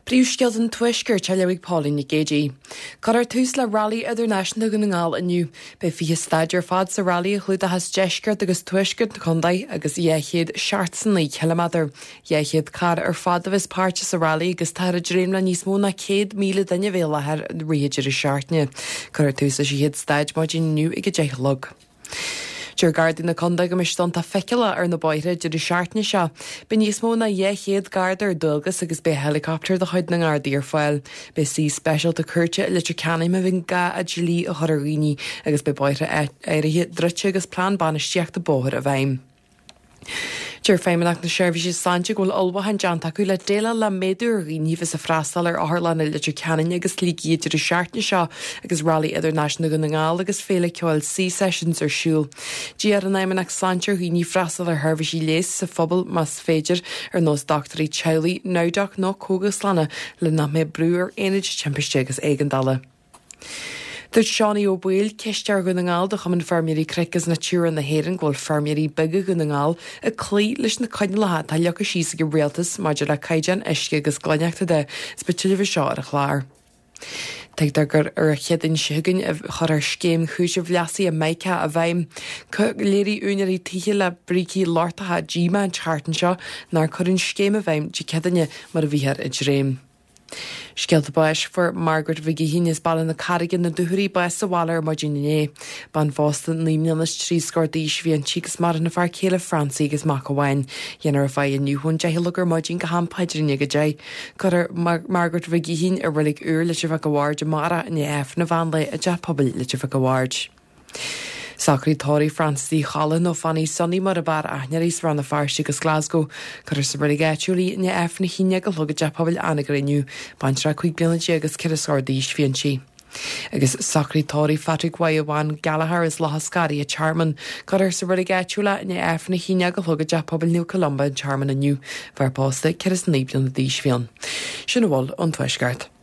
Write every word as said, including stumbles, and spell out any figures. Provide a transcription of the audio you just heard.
Bríomhsceil an tuisgur te leigh Pauline na Géidí. Car tús le rally idirnáisiúnta go ngáil aniu, be fi staidir fad sa rally a chluúd a has deisgurt agus tuisgurt na condaid agus iechéad seaartsan lí kilometr. Iechéad car ar fad a bheits páirte sa rally agus tar a dréim le níos mó na céad míle danne bhéla ar réidir a seaartne. Car tús a si héad staid má dín nu ag a deichlog. Dúr gardaí na condaid go mistonta feiceala ar na báire de i seaartne seo. Be níos mó na dhéchéad gardar dulgus agus be helicopter de chuid na gardaí ar fáil. Be sí special de curte litir canim a bhín ga a dlí a choraghine agus be báire éirithe drute agus plán banisteach de bóthir a bhaim. Dúr féimeach na seirbhísí Sáinte ghfuil olbhain deanta acu le déile le méadú riníomh is a freastal ar áthlan litir canin agus lígiad idir seaartne seo agus rally idirnáisiúnta go na ngáil agus féle ceáil C sessions ar siúl. Dí ar an éimeach Sáinte riní freastal ar theirbhísí léas sa phobal mas féidir ar nós doctorí Chowley náideach nó cógus lena le na mé brúr éid timpiste agus éigandala. Dúirt Seánaí Ó Bail ceistear go na ngáil de chumann fermirí creicas na tíúr na héireann ghfuil fermirí bige go na ngáil a clí leis na coine lethe tá lecha síos go réaltas maidir le caidean isce agus gláineachta de speitiileh seo ar a chláir. Teagtar gur ar a cheadin siúgann a chur ar scéim chúise bhleasaí a maice a bhaim chu léirí únarí tithe le brící láirtathe díma an chartan seo nar churann scéim a bhaim dí ceadanne mar a bhíthar i dréim. Scialta báis for Margaret Vigihín is bailin na carigin na dúthirí báis sa bhálar mar dúine. Ban fástan límnelas trí scordíis bhí an tígus mar na far céile Francí agus mac amháin. Dhéanar a bhaid nniuhann dehilagur maidín go hampaidirine go dé. Chur Margaret Vigihín a rilig úr leis bheith go bhhaird mara in éf na bhanla a de pobl leis bheith go bhhaird. Sacratóirí Francis Chalan ó fannaí sonnaí mar a bar aithnearís ran na Farsi agus Glasgow, chur sa brigeitiúlaí ne efna híine go lugad de pobl anagréniu, baintra chuig bliana agus cir scordíis fianchi. Agus Sacratóirí Patrick Wayawan Gallagher is lahascari a Charman, chur sa brigeitiúla ne efna híine go lugad de pobl New Columba an Charman aniu, bhar posta cir is níblian na díos fian. Sinna bhil an tuisgart.